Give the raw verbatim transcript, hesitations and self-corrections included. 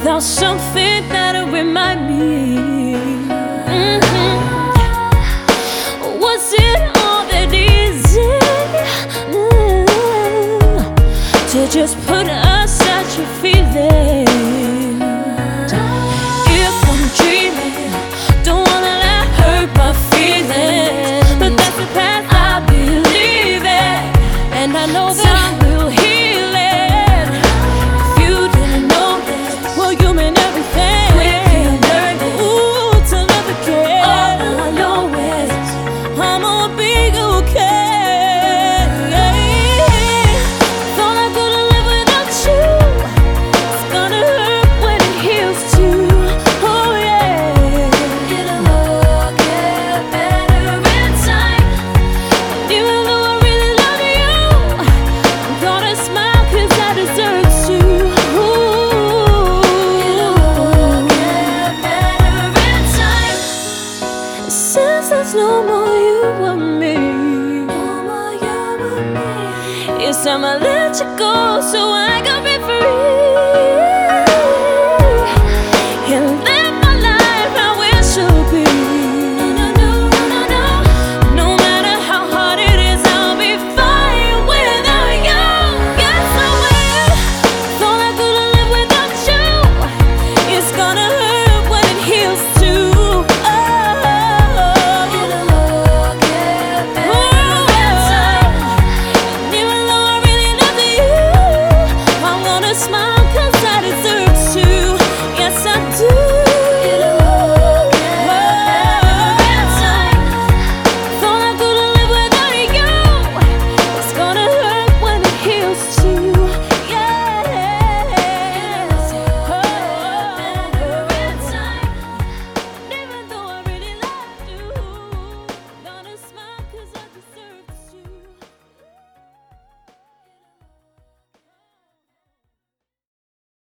without something that'll remind me. Mm-hmm. Was it all that easy mm, to just put aside your feelings? If I'm dreaming, don't wanna let hurt my feelings, but that's the path I believe in, and I know that time will heal it. If you didn't know that, well, you mean everything. Quickly learning, ooh, to love again. All I know is I'ma be okay. Thought I couldn't live without you. It's gonna hurt when it heals too. Oh yeah. It'll all get better in time. Even though I really love you, I'm gonna smile 'cause I deserve to. Ooh. It'll all get better in time. Since there's no more you and me, no more you and me, it's time I let you go so I can be free.